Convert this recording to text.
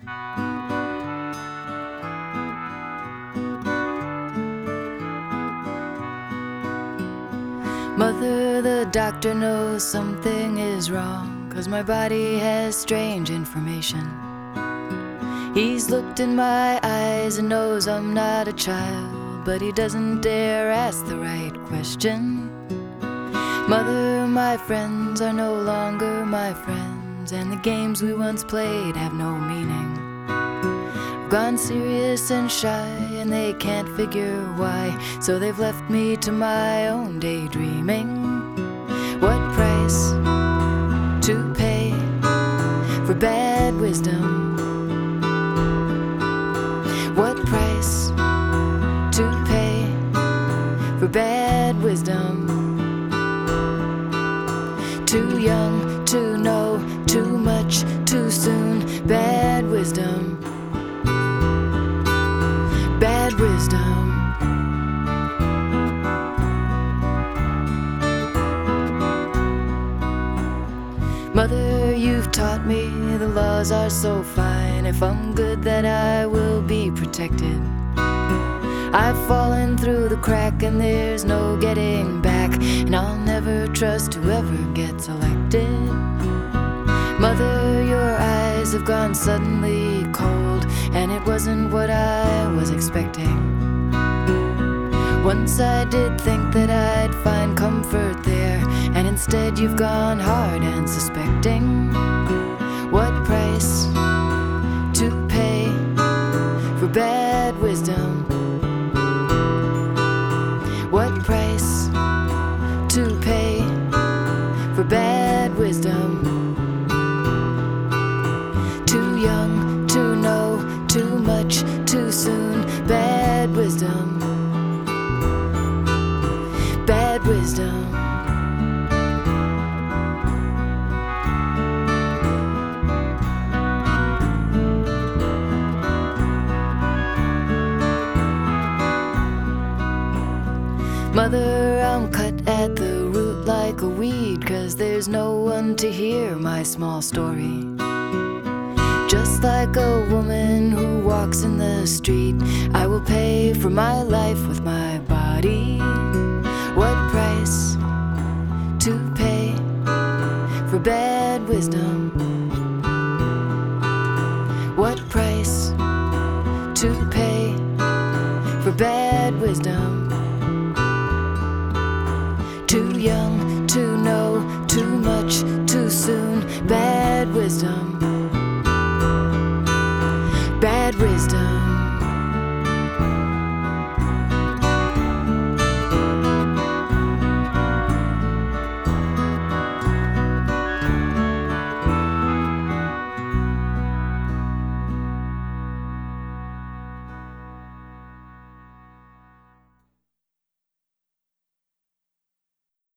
Mother, the doctor knows something is wrong, 'cause my body has strange information. He's looked in my eyes and knows I'm not a child, but he doesn't dare ask the right question. Mother, my friends are no longer my friends, and the games we once played have no meaning. I've gone serious and shy, and they can't figure why, so they've left me to my own daydreaming. What price to pay for bad wisdom? What price to pay for bad wisdom? Too young to know too much too soon. Bad wisdom. Bad wisdom. Mother, you've taught me the laws are so fine. If I'm good, that I will be protected. I've fallen through the crack and there's no getting back, and I'll never trust whoever gets elected. Mother, your eyes have gone suddenly cold, and it wasn't what I was expecting. Once I did think that I'd find comfort there, and instead you've gone hard and suspecting. What price to pay for bad wisdom? What price to pay for bad wisdom? Too young to know too much too soon. Bad wisdom. Bad wisdom. Mother, I'm cut at the root like a weed, 'cause there's no one to hear my small story. Just like a woman who walks in the street, I will pay for my life with my body. What price to pay for bad wisdom? What price to pay for bad wisdom? Too young to know too much too soon. Bad wisdom. Bad wisdom.